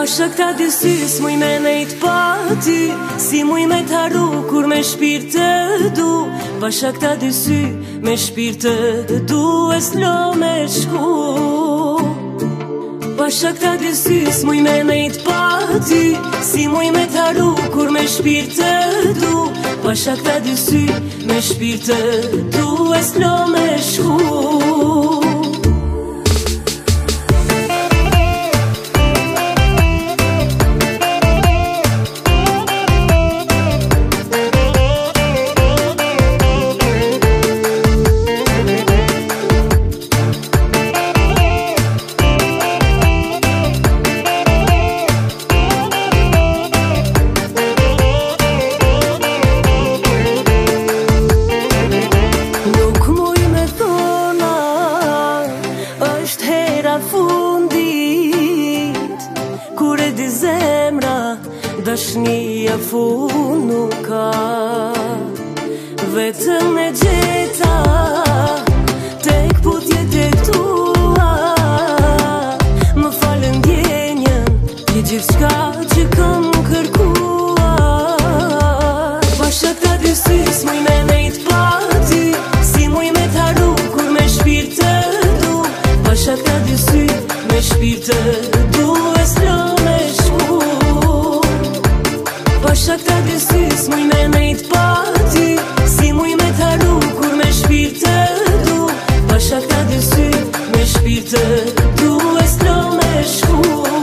Bashkë këta dy sy s'muj me nejt pa ty, si muj me t'harru kur me shpirt të du. Bashkë këta dy sy me shpirt të du e s'lo me shku. Bashkë këta dy sy s'muj me nejt pa ty, si muj me t'harru kur me shpirt të du. Bashkë këta dy sy me shpirt të du e s'lo me shku. Fundit kur e di zemra dashnia fund nuk ka, vetëm e gjeta tek putjet e tua. Më falë ndjenjën i gjithçka që kam kërkuar. Bashkë këta dy sy s'muj me nejt pa ty, si muj me t'harru kur me shpirt të du. Bashkë këta dy sy me shpirt të du e s'lo me shku. Bashkë këta dy sy s'muj me nejt pa ty, si muj me t'harru kur me shpirt të du. Bashkë këta dy sy me shpirt të du e s'lo me shku.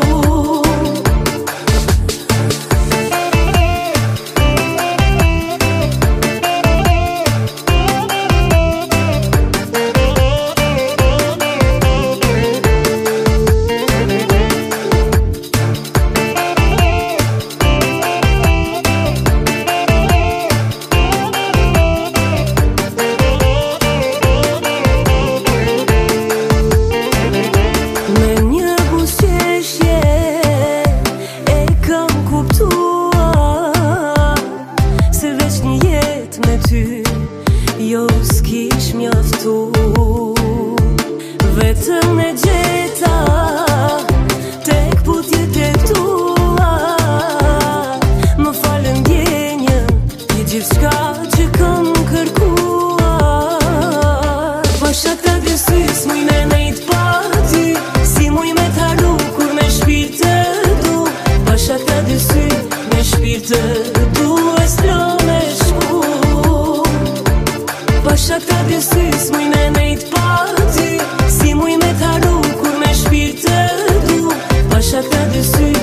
Jo s'kish mjaftu, vetëm e gjeta tek putjet e tua. Më falë ndjenjën i gjithçka që kam kërkuar. Bashkë këta dy sy s'muj me nejt pa ty, si muj me t'harru kur me shpirt të du. Bashkë këta dy sy me shpirt të du e s'lo me shku. Bashkë këta dy sy s'muj me nejt pa ty, si muj me t'harru kur me shpirt të du. Bashkë këta dy sy